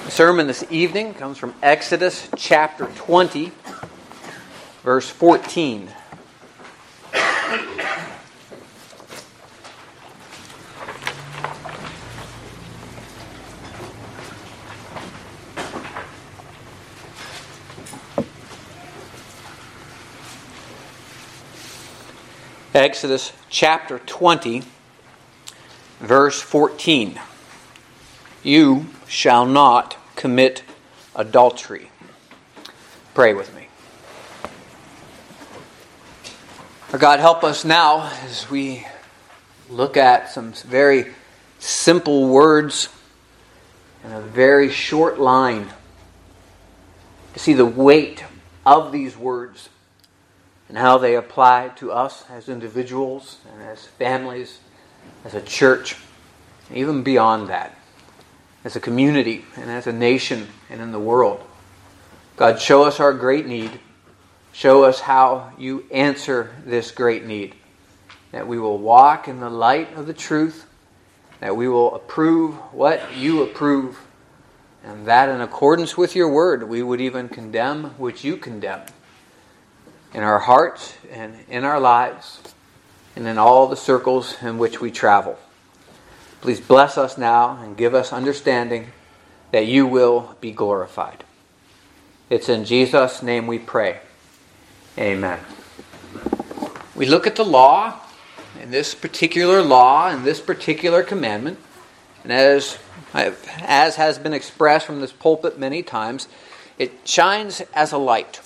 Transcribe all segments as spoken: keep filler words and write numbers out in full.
The sermon this evening comes from Exodus chapter twenty, verse fourteen. Exodus chapter twenty, verse fourteen. You shall not commit adultery. Pray with me. Our God, help us now as we look at some very simple words and a very short line to see the weight of these words and how they apply to us as individuals and as families, as a church, and even beyond that, as a community and as a nation and in the world. God, show us our great need. Show us how you answer this great need. That we will walk in the light of the truth. That we will approve what you approve. And that in accordance with your word, we would even condemn which you condemn. In our hearts and in our lives and in all the circles in which we travel. Please bless us now and give us understanding that you will be glorified. It's in Jesus' name we pray. Amen. We look at the law, and this particular law and this particular commandment, and as, as has been expressed from this pulpit many times, it shines as a light.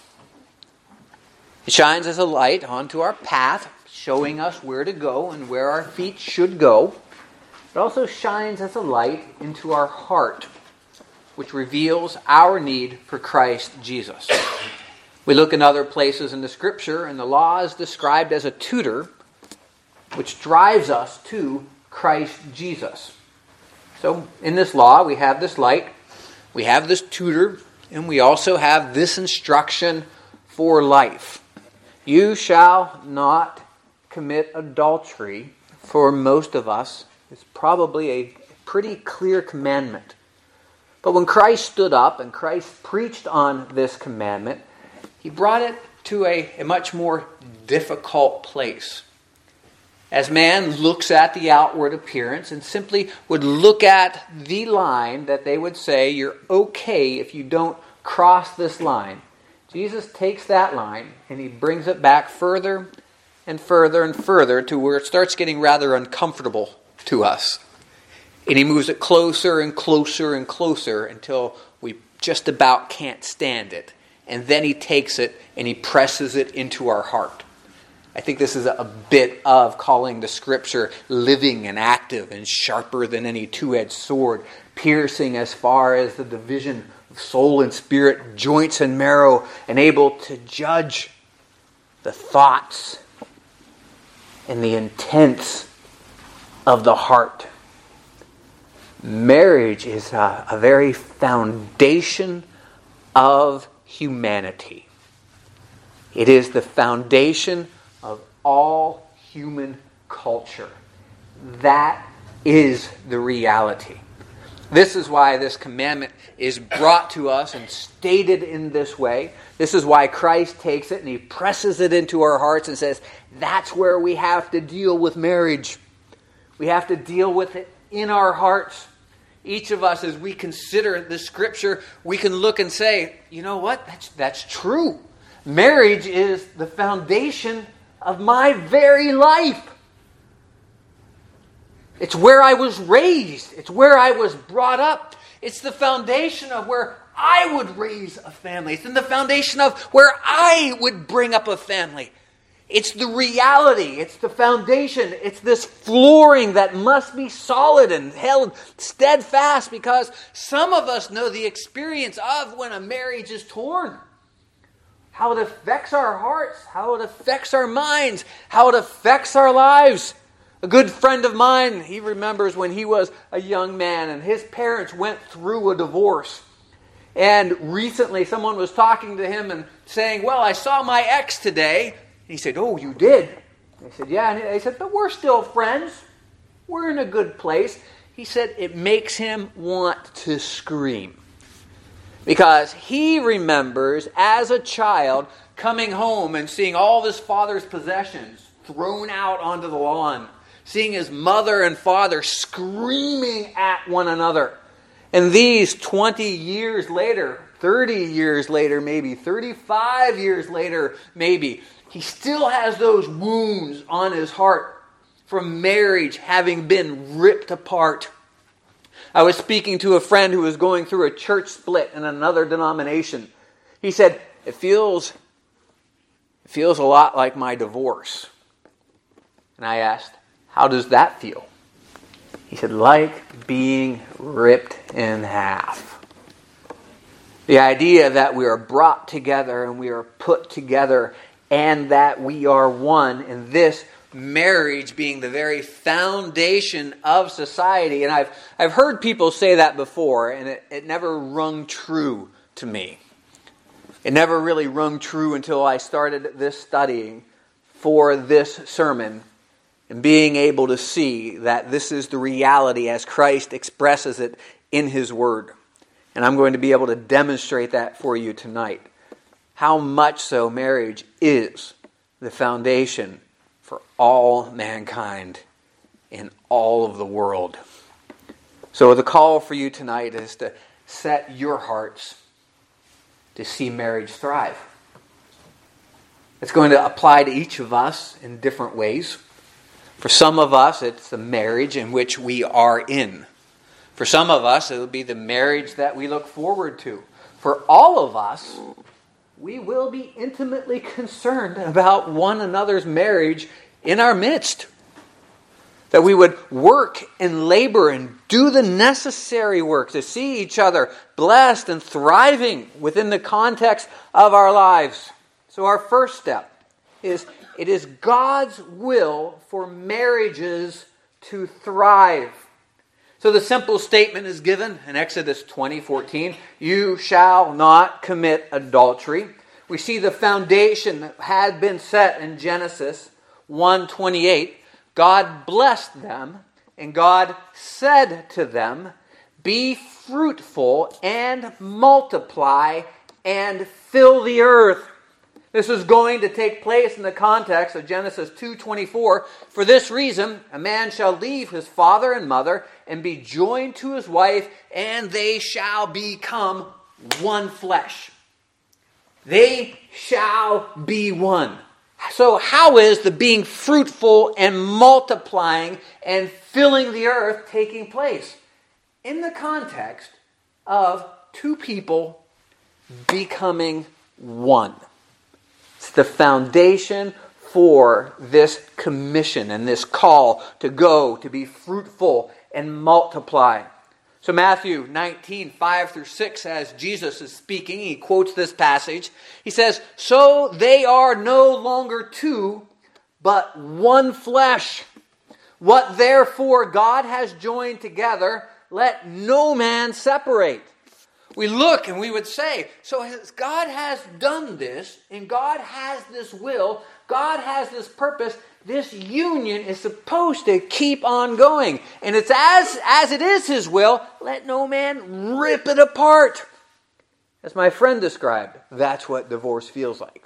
It shines as a light onto our path, showing us where to go and where our feet should go. It also shines as a light into our heart, which reveals our need for Christ Jesus. We look in other places in the Scripture, and the law is described as a tutor, which drives us to Christ Jesus. So in this law, we have this light, we have this tutor, and we also have this instruction for life. You shall not commit adultery. For most of us, it's probably a pretty clear commandment. But when Christ stood up and Christ preached on this commandment, he brought it to a, a much more difficult place. As man looks at the outward appearance and simply would look at the line that they would say, you're okay if you don't cross this line. Jesus takes that line and he brings it back further and further and further to where it starts getting rather uncomfortable to us. And he moves it closer and closer and closer until we just about can't stand it. And then he takes it and he presses it into our heart. I think this is a bit of calling the Scripture living and active and sharper than any two-edged sword, piercing as far as the division of soul and spirit, joints and marrow, and able to judge the thoughts and the intents of the heart. Marriage is a, a very foundation of humanity. It is the foundation of all human culture. That is the reality. This is why this commandment is brought to us and stated in this way. This is why Christ takes it and he presses it into our hearts and says, that's where we have to deal with marriage. We have to deal with it in our hearts. Each of us, as we consider the Scripture, we can look and say, you know what? That's, that's true. Marriage is the foundation of my very life. It's where I was raised. It's where I was brought up. It's the foundation of where I would raise a family. It's in the foundation of where I would bring up a family. It's the reality. It's the foundation. It's this flooring that must be solid and held steadfast, because some of us know the experience of when a marriage is torn. How it affects our hearts, how it affects our minds, how it affects our lives. A good friend of mine, he remembers when he was a young man and his parents went through a divorce. And recently someone was talking to him and saying, well, I saw my ex today. And he said, oh, you did? And he said, yeah. And they said, but we're still friends. We're in a good place. He said, it makes him want to scream. Because he remembers as a child coming home and seeing all of his father's possessions thrown out onto the lawn. Seeing his mother and father screaming at one another. And these twenty years later, thirty years later maybe, thirty-five years later maybe, he still has those wounds on his heart from marriage having been ripped apart. I was speaking to a friend who was going through a church split in another denomination. He said, it feels, it feels a lot like my divorce. And I asked, how does that feel? He said, like being ripped in half. The idea that we are brought together and we are put together and that we are one, and this marriage being the very foundation of society. And I've I've heard people say that before, and it, it never rung true to me. It never really rung true until I started this studying for this sermon and being able to see that this is the reality as Christ expresses it in His Word. And I'm going to be able to demonstrate that for you tonight. How much so marriage is the foundation for all mankind in all of the world. So the call for you tonight is to set your hearts to see marriage thrive. It's going to apply to each of us in different ways. For some of us, it's the marriage in which we are in. For some of us, it'll be the marriage that we look forward to. For all of us, we will be intimately concerned about one another's marriage in our midst. That we would work and labor and do the necessary work to see each other blessed and thriving within the context of our lives. So our first step is, it is God's will for marriages to thrive. So the simple statement is given in Exodus twenty fourteen, you shall not commit adultery. We see the foundation that had been set in Genesis one twenty-eight. God blessed them, and God said to them, be fruitful and multiply and fill the earth. This is going to take place in the context of Genesis two twenty-four. For this reason, a man shall leave his father and mother and be joined to his wife, and they shall become one flesh. They shall be one. So how is the being fruitful and multiplying and filling the earth taking place? In the context of two people becoming one. It's the foundation for this commission and this call to go, to be fruitful and multiply. So Matthew nineteen, five through six, as Jesus is speaking, he quotes this passage. He says, so they are no longer two, but one flesh. What therefore God has joined together, let no man separate. We look and we would say, so as God has done this, and God has this will, God has this purpose, this union is supposed to keep on going. And it's as, as it is His will, let no man rip it apart. As my friend described, that's what divorce feels like.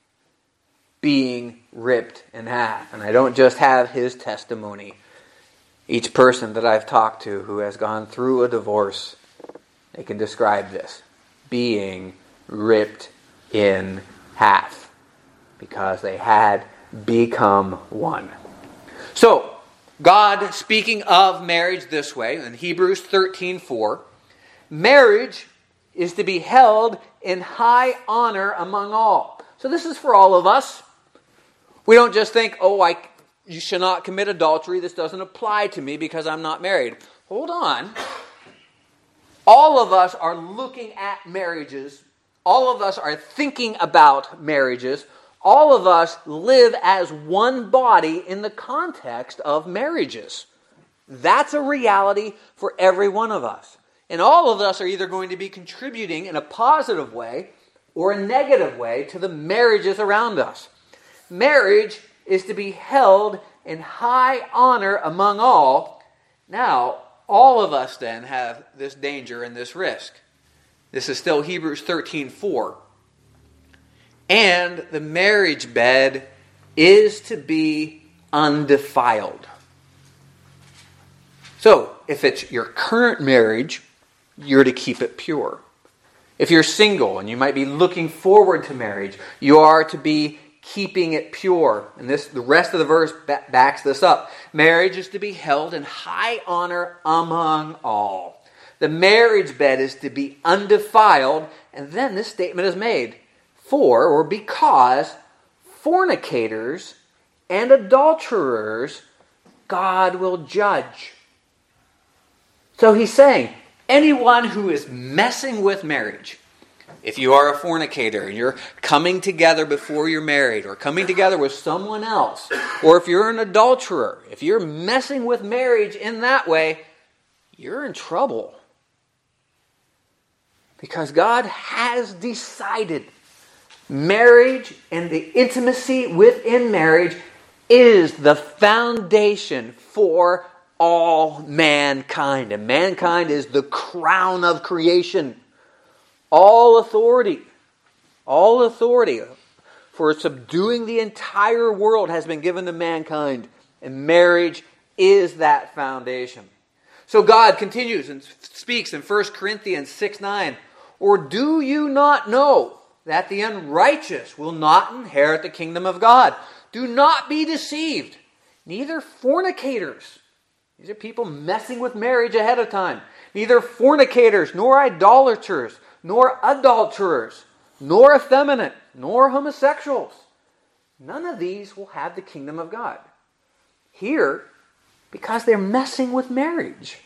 Being ripped in half. And I don't just have his testimony. Each person that I've talked to who has gone through a divorce, they can describe this. Being ripped in half. Because they had become one. So, God speaking of marriage this way, in Hebrews thirteen four, marriage is to be held in high honor among all. So this is for all of us. We don't just think, oh, I, you should not commit adultery. This doesn't apply to me because I'm not married. Hold on. All of us are looking at marriages. All of us are thinking about marriages. All of us live as one body in the context of marriages. That's a reality for every one of us. And all of us are either going to be contributing in a positive way or a negative way to the marriages around us. Marriage is to be held in high honor among all. Now, all of us then have this danger and this risk. This is still Hebrews thirteen four. And the marriage bed is to be undefiled. So, if it's your current marriage, you're to keep it pure. If you're single and you might be looking forward to marriage, you are to be keeping it pure. And this, the rest of the verse backs this up. Marriage is to be held in high honor among all. The marriage bed is to be undefiled. And then this statement is made. For, or because, fornicators and adulterers God will judge. So he's saying, anyone who is messing with marriage, if you are a fornicator and you're coming together before you're married, or coming together with someone else, or if you're an adulterer, if you're messing with marriage in that way, you're in trouble. Because God has decided marriage and the intimacy within marriage is the foundation for all mankind. And mankind is the crown of creation. All authority, all authority for subduing the entire world has been given to mankind. And marriage is that foundation. So God continues and speaks in First Corinthians six nine. Or do you not know that the unrighteous will not inherit the kingdom of God? Do not be deceived. Neither fornicators. These are people messing with marriage ahead of time. Neither fornicators, nor idolaters, nor adulterers, nor effeminate, nor homosexuals. None of these will have the kingdom of God. Here, because they're messing with marriage.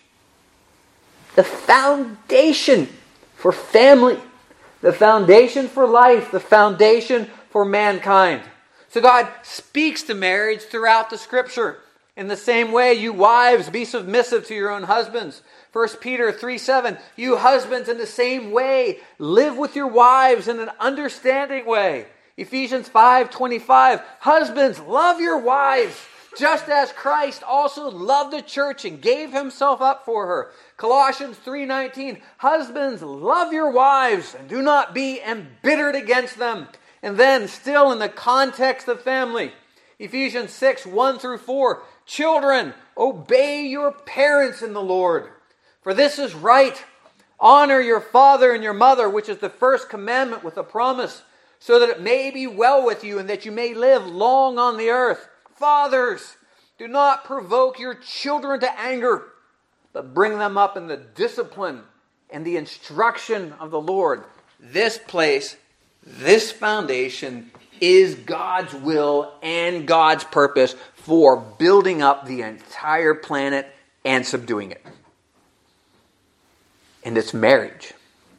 The foundation for family, the foundation for life, the foundation for mankind. So God speaks to marriage throughout the Scripture. In the same way, you wives, be submissive to your own husbands. First Peter three seven, you husbands in the same way, live with your wives in an understanding way. Ephesians five twenty-five, husbands, love your wives, just as Christ also loved the church and gave himself up for her. Colossians three nineteen, husbands, love your wives and do not be embittered against them. And then, still in the context of family, Ephesians six one through four, children, obey your parents in the Lord, for this is right. Honor your father and your mother, which is the first commandment with a promise, so that it may be well with you and that you may live long on the earth. Fathers, do not provoke your children to anger, but bring them up in the discipline and the instruction of the Lord. This place, this foundation is God's will and God's purpose for building up the entire planet and subduing it. And it's marriage.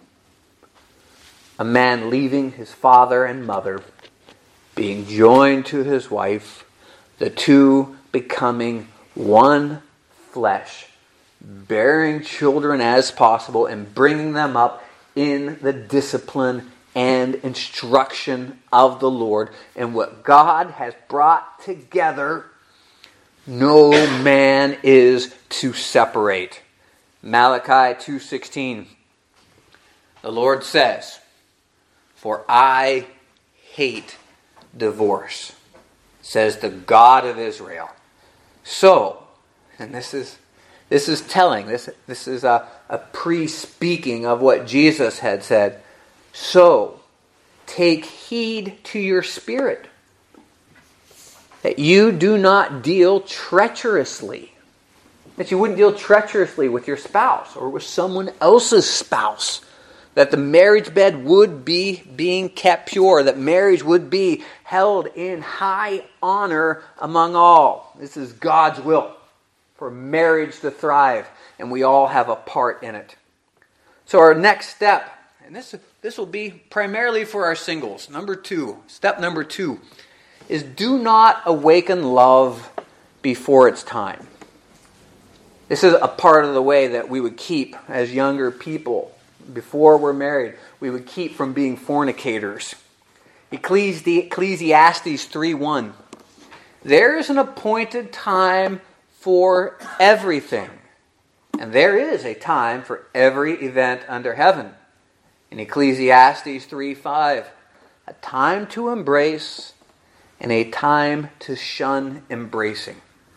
A man leaving his father and mother, being joined to his wife, the two becoming one flesh, bearing children as possible and bringing them up in the discipline and instruction of the Lord. And what God has brought together, no man is to separate. Malachi two sixteen. The Lord says, for I hate divorce, says the God of Israel. So, and this is this is telling, this, this is a, a pre-speaking of what Jesus had said. So, take heed to your spirit, that you do not deal treacherously. That you wouldn't deal treacherously with your spouse or with someone else's spouse. That the marriage bed would be being kept pure. That marriage would be held in high honor among all. This is God's will for marriage to thrive. And we all have a part in it. So our next step, and this, this will be primarily for our singles. Number two, step number two, is do not awaken love before it's time. This is a part of the way that we would keep as younger people, before we're married, we would keep from being fornicators. Ecclesiastes three one. There is an appointed time for everything, and there is a time for every event under heaven. In Ecclesiastes three five, a time to embrace and a time to shun embracing.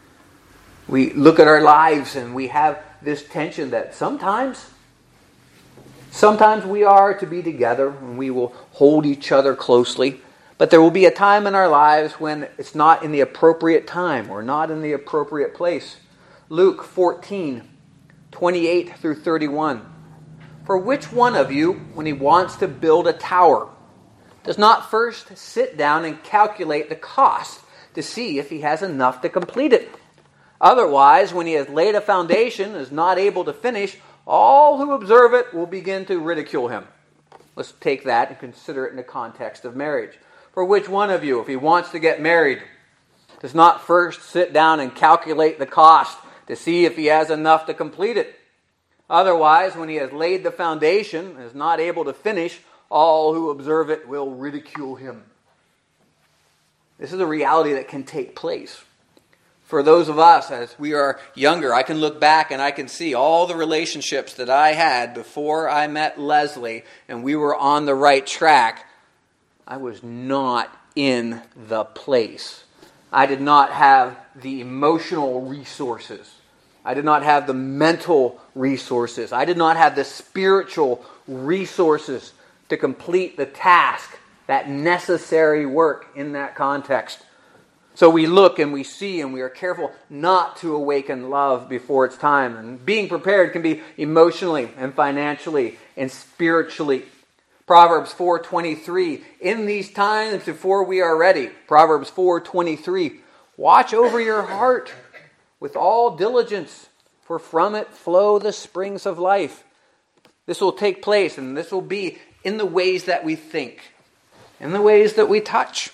We look at our lives and we have this tension that sometimes, sometimes we are to be together and we will hold each other closely. But there will be a time in our lives when it's not in the appropriate time or not in the appropriate place. Luke fourteen twenty-eight through thirty-one. For which one of you, when he wants to build a tower, does not first sit down and calculate the cost to see if he has enough to complete it? Otherwise, when he has laid a foundation and is not able to finish, all who observe it will begin to ridicule him. Let's take that and consider it in the context of marriage. For which one of you, if he wants to get married, does not first sit down and calculate the cost to see if he has enough to complete it? Otherwise, when he has laid the foundation and is not able to finish, all who observe it will ridicule him. This is a reality that can take place. For those of us, as we are younger, I can look back and I can see all the relationships that I had before I met Leslie and we were on the right track. I was not in the place. I did not have the emotional resources. I did not have the mental resources. I did not have the spiritual resources to complete the task, that necessary work in that context. So we look and we see and we are careful not to awaken love before it's time. And being prepared can be emotionally and financially and spiritually. Proverbs four twenty-three, in these times before we are ready. Proverbs four twenty-three, watch over your heart with all diligence, for from it flow the springs of life. This will take place, and this will be in the ways that we think, in the ways that we touch,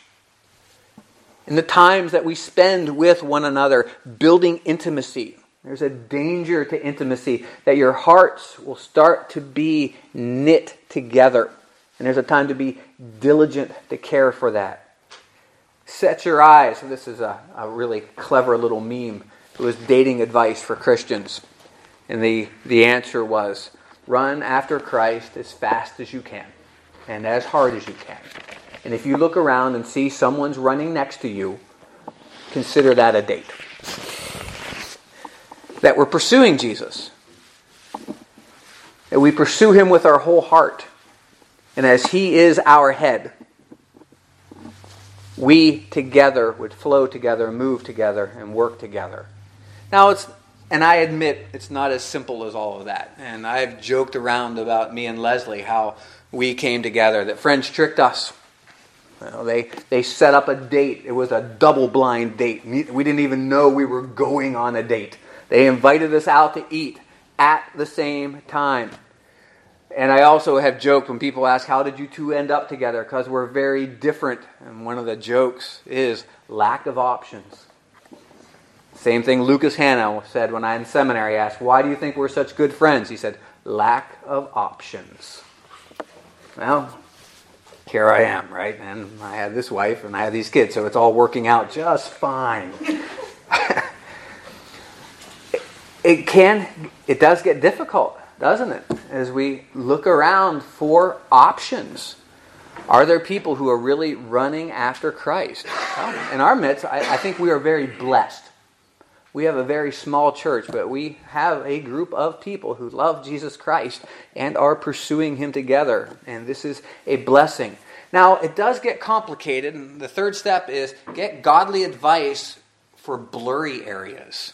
in the times that we spend with one another, building intimacy. There's a danger to intimacy that your hearts will start to be knit together. And there's a time to be diligent to care for that. Set your eyes. This is a, a really clever little meme. It was dating advice for Christians. And the, the answer was, run after Christ as fast as you can and as hard as you can. And if you look around and see someone's running next to you, consider that a date. That we're pursuing Jesus. That we pursue Him with our whole heart. And as He is our head, we together would flow together, move together, and work together. Now, it's, and I admit it's not as simple as all of that. And I've joked around about me and Leslie, how we came together, that friends tricked us. You know, they, they set up a date. It was a double-blind date. We didn't even know we were going on a date. They invited us out to eat at the same time. And I also have joked when people ask, how did you two end up together? Because we're very different. And one of the jokes is lack of options. Same thing Lucas Hanna said when I in seminary asked, why do you think we're such good friends? He said, lack of options. Well, here I am, right? And I have this wife and I have these kids, so it's all working out just fine. It can, it does get difficult, doesn't it? As we look around for options. Are there people who are really running after Christ? Well, in our midst, I, I think we are very blessed. We have a very small church, but we have a group of people who love Jesus Christ and are pursuing Him together. And this is a blessing. Now, it does get complicated. And the third step is get godly advice for blurry areas.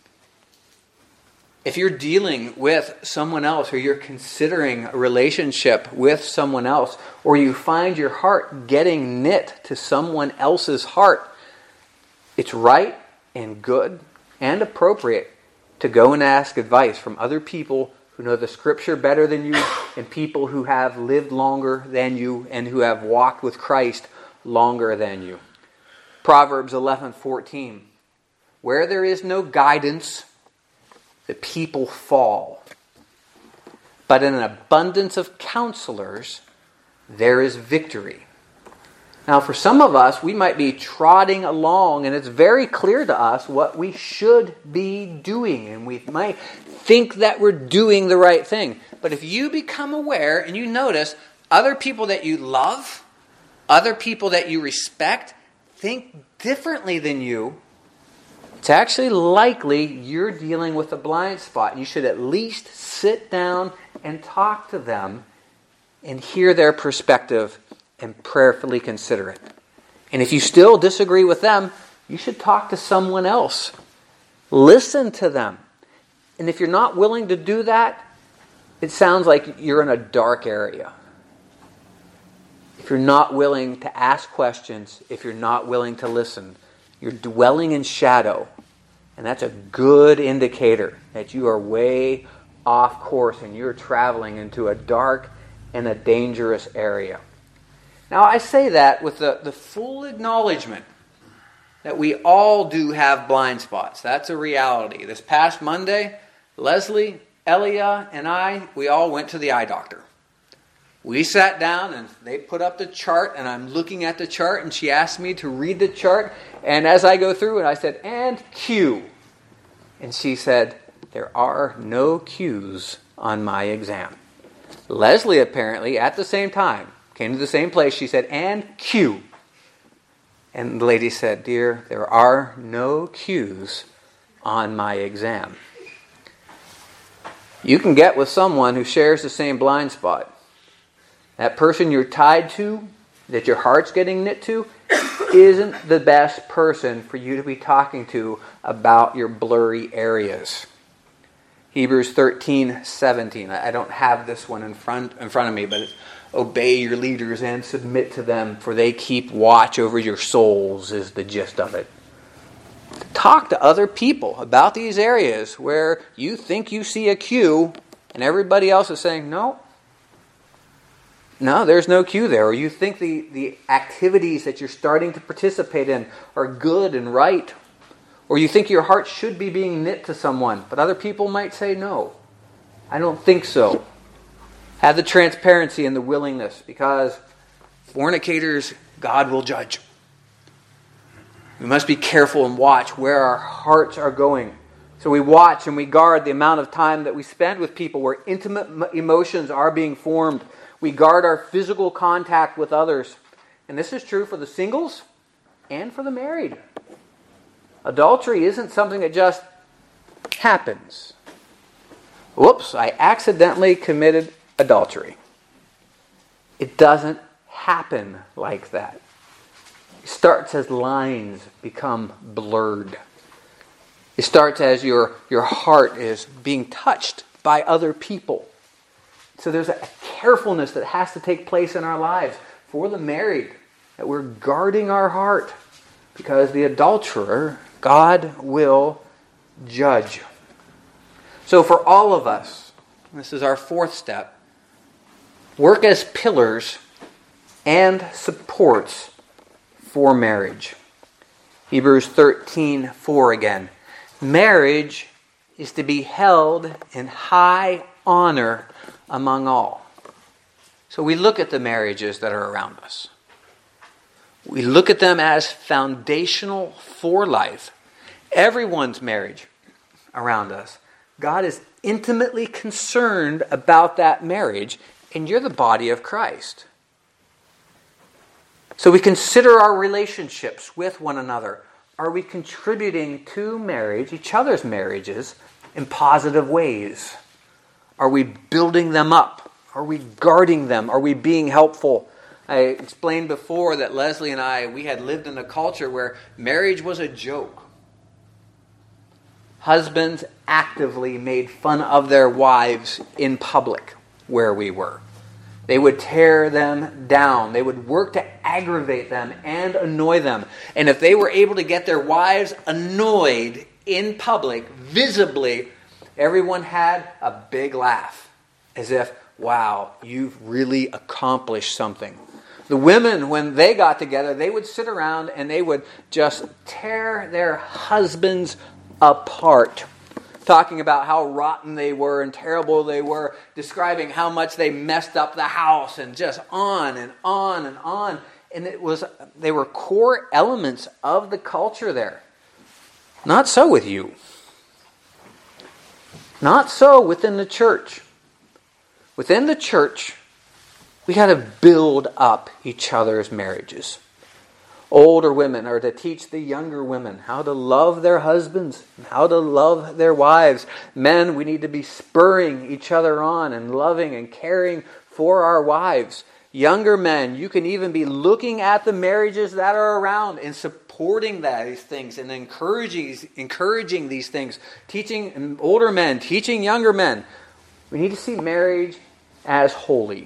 If you're dealing with someone else or you're considering a relationship with someone else, or you find your heart getting knit to someone else's heart, it's right and good and appropriate to go and ask advice from other people who know the Scripture better than you and people who have lived longer than you and who have walked with Christ longer than you. Proverbs eleven fourteen. Where there is no guidance, the people fall. But in an abundance of counselors, there is victory. Now, for some of us, we might be trotting along, and it's very clear to us what we should be doing. And we might think that we're doing the right thing. But if you become aware and you notice other people that you love, other people that you respect, think differently than you, it's actually likely you're dealing with a blind spot. You should at least sit down and talk to them and hear their perspective and prayerfully consider it. And if you still disagree with them, you should talk to someone else. Listen to them. And if you're not willing to do that, it sounds like you're in a dark area. If you're not willing to ask questions, if you're not willing to listen, you're dwelling in shadow. And that's a good indicator that you are way off course and you're traveling into a dark and a dangerous area. Now, I say that with the, the full acknowledgement that we all do have blind spots. That's a reality. This past Monday, Leslie, Elia, and I, we all went to the eye doctor. We sat down and they put up the chart, and I'm looking at the chart, and she asked me to read the chart. And as I go through it, I said, and Q. And she said, there are no Q's on my exam. Leslie apparently, at the same time, came to the same place. She said, and Q. And the lady said, dear, there are no Q's on my exam. You can get with someone who shares the same blind spot. That person you're tied to, that your heart's getting knit to, isn't the best person for you to be talking to about your blurry areas. Hebrews thirteen seventeen. I don't have this one in front in front of me, but it's obey your leaders and submit to them, for they keep watch over your souls, is the gist of it. Talk to other people about these areas where you think you see a Q and everybody else is saying, no, no, there's no Q there. Or you think the, the activities that you're starting to participate in are good and right. Or you think your heart should be being knit to someone, but other people might say, no, I don't think so. Have the transparency and the willingness, because fornicators, God will judge. We must be careful and watch where our hearts are going. So we watch and we guard the amount of time that we spend with people where intimate emotions are being formed. We guard our physical contact with others. And this is true for the singles and for the married. Adultery isn't something that just happens. Whoops, I accidentally committed adultery. It doesn't happen like that. It starts as lines become blurred. It starts as your, your heart is being touched by other people. So there's a carefulness that has to take place in our lives for the married, that we're guarding our heart, because the adulterer, God will judge. So for all of us, this is our fourth step, work as pillars and supports for marriage. Hebrews thirteen four again. Marriage is to be held in high honor among all. So we look at the marriages that are around us. We look at them as foundational for life. Everyone's marriage around us. God is intimately concerned about that marriage, and you're the body of Christ. So we consider our relationships with one another. Are we contributing to marriage, each other's marriages, in positive ways? Are we building them up? Are we guarding them? Are we being helpful? I explained before that Leslie and I, we had lived in a culture where marriage was a joke. Husbands actively made fun of their wives in public where we were. They would tear them down. They would work to aggravate them and annoy them. And if they were able to get their wives annoyed in public, visibly, everyone had a big laugh. As if, wow, you've really accomplished something. The women, when they got together, they would sit around and they would just tear their husbands apart, talking about how rotten they were and terrible they were, describing how much they messed up the house, and just on and on and on. And it was they were core elements of the culture there. Not so with you. Not so within the church. within the church, we got to build up each other's marriages. Older women are to teach the younger women how to love their husbands, and how to love their wives. Men, we need to be spurring each other on and loving and caring for our wives. Younger men, you can even be looking at the marriages that are around and supporting that, these things and encouraging, encouraging these things. Teaching older men, teaching younger men. We need to see marriage as holy,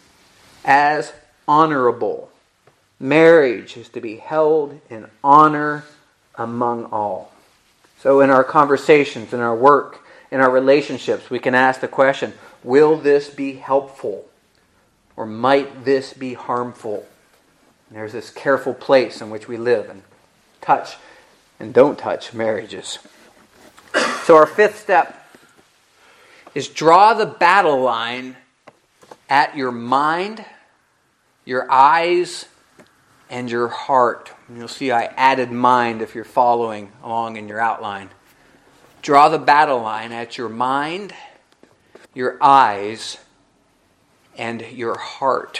as honorable. Marriage is to be held in honor among all. So in our conversations, in our work, in our relationships, we can ask the question, will this be helpful? Or might this be harmful? And there's this careful place in which we live and touch and don't touch marriages. So our fifth step is draw the battle line at your mind, your eyes, and your heart. And you'll see I added mind if you're following along in your outline. Draw the battle line at your mind, your eyes, and your heart.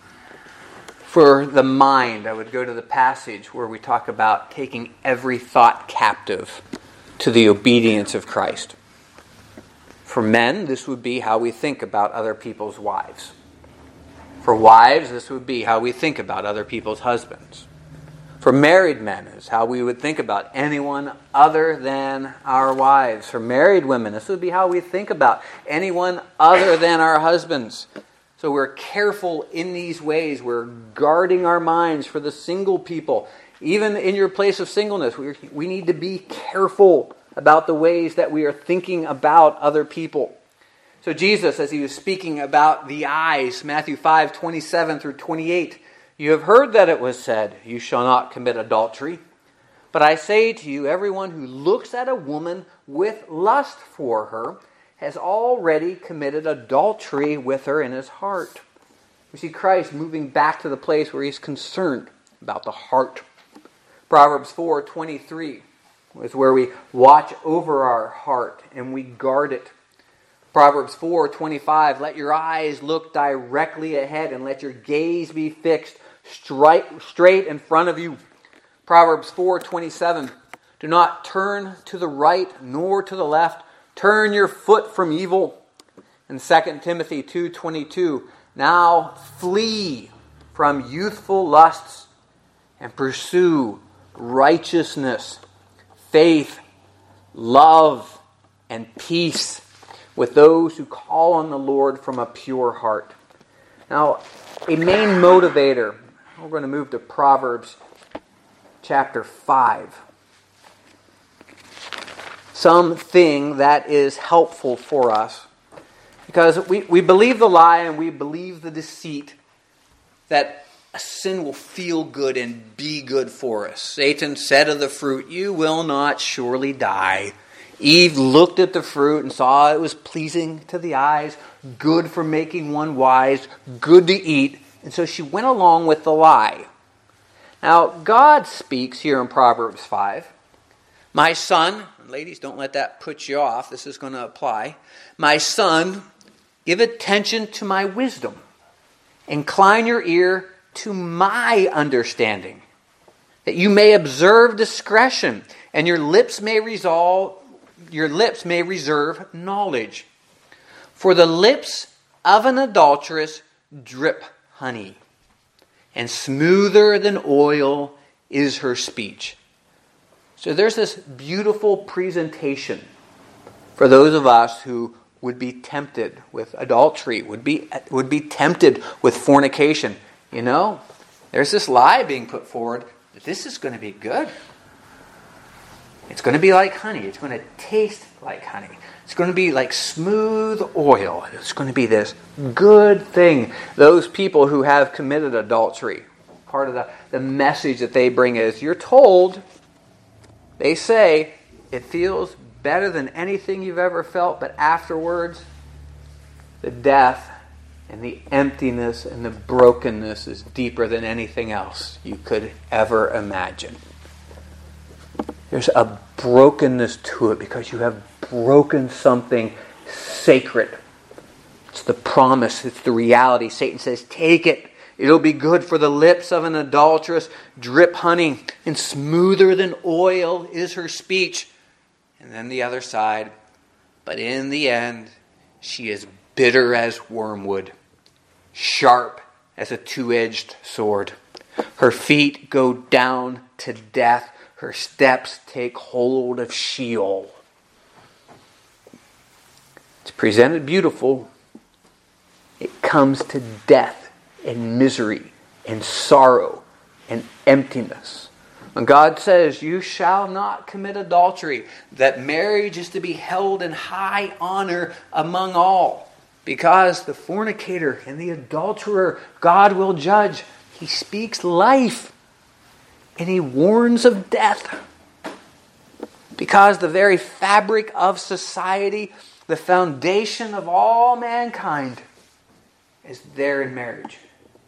For the mind, I would go to the passage where we talk about taking every thought captive to the obedience of Christ. For men, this would be how we think about other people's wives. For wives, this would be how we think about other people's husbands. For married men, is how we would think about anyone other than our wives. For married women, this would be how we think about anyone other than our husbands. So we're careful in these ways. We're guarding our minds for the single people. Even in your place of singleness, we we need to be careful about the ways that we are thinking about other people. So Jesus, as he was speaking about the eyes, Matthew five, twenty-seven through twenty-eight, you have heard that it was said, you shall not commit adultery. But I say to you, everyone who looks at a woman with lust for her has already committed adultery with her in his heart. We see Christ moving back to the place where he's concerned about the heart. Proverbs four twenty-three is where we watch over our heart and we guard it. Proverbs four twenty-five, let your eyes look directly ahead and let your gaze be fixed straight, straight in front of you. Proverbs four twenty-seven, do not turn to the right nor to the left. Turn your foot from evil. And Second Timothy two twenty-two, now flee from youthful lusts and pursue righteousness, faith, love, and peace with those who call on the Lord from a pure heart. Now, a main motivator, we're going to move to Proverbs chapter five. Something that is helpful for us. Because we, we believe the lie and we believe the deceit that a sin will feel good and be good for us. Satan said of the fruit, you will not surely die. Eve looked at the fruit and saw it was pleasing to the eyes, good for making one wise, good to eat. And so she went along with the lie. Now, God speaks here in Proverbs five. My son, ladies, don't let that put you off. This is going to apply. My son, give attention to my wisdom. Incline your ear to my understanding, that you may observe discretion, and your lips may resolve, your lips may reserve knowledge. For the lips of an adulteress drip honey, and smoother than oil is her speech. So there's this beautiful presentation for those of us who would be tempted with adultery, would be would be tempted with fornication. You know, there's this lie being put forward that this is going to be good. It's going to be like honey. It's going to taste like honey. It's going to be like smooth oil. It's going to be this good thing. Those people who have committed adultery, part of the, the message that they bring is, you're told, they say, it feels better than anything you've ever felt, but afterwards, the death and the emptiness and the brokenness is deeper than anything else you could ever imagine. There's a brokenness to it because you have broken something sacred, It's the promise. It's the reality. Satan says, take it. It'll be good for the lips of an adulteress, drip honey, and smoother than oil is her speech. And then the other side, but in the end, she is bitter as wormwood, sharp as a two-edged sword. Her feet go down to death. Her steps take hold of Sheol. It's presented beautiful. It comes to death and misery and sorrow and emptiness. When God says, you shall not commit adultery, that marriage is to be held in high honor among all, because the fornicator and the adulterer God will judge. He speaks life and he warns of death. Because the very fabric of society, the foundation of all mankind, is there in marriage.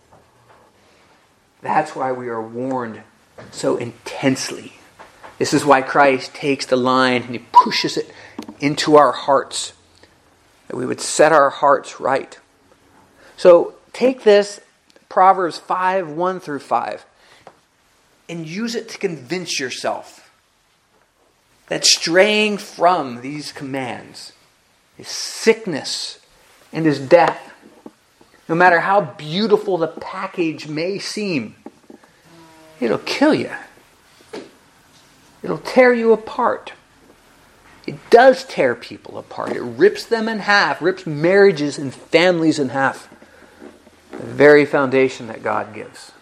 That's why we are warned so intensely. This is why Christ takes the line and he pushes it into our hearts, that we would set our hearts right. So take this, Proverbs five, one through five, and use it to convince yourself that straying from these commands is sickness and is death. No matter how beautiful the package may seem, it'll kill you. It'll tear you apart. It does tear people apart. It rips them in half, rips marriages and families in half. The very foundation that God gives.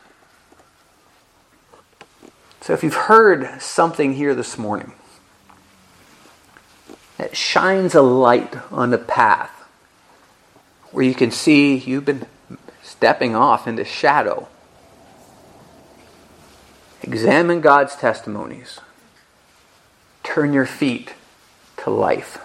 So if you've heard something here this morning that shines a light on the path where you can see you've been stepping off into shadow, examine God's testimonies. Turn your feet to life.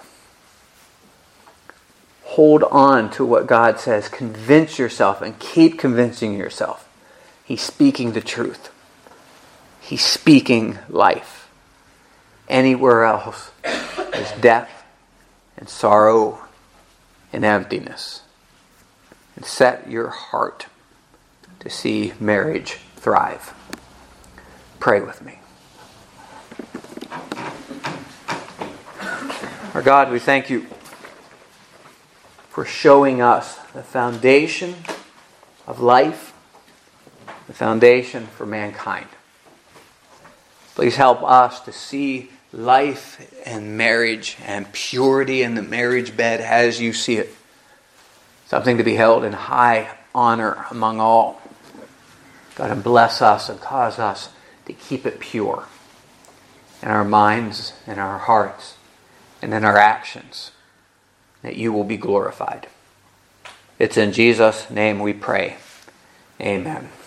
Hold on to what God says. Convince yourself and keep convincing yourself. He's speaking the truth. He's speaking life. Anywhere else is death and sorrow and emptiness. And set your heart to see marriage thrive. Pray with me. Our God, we thank you for showing us the foundation of life, the foundation for mankind. Please help us to see life and marriage and purity in the marriage bed as you see it. Something to be held in high honor among all. God, and bless us and cause us to keep it pure in our minds, in our hearts, and in our actions, that you will be glorified. It's in Jesus' name we pray. Amen.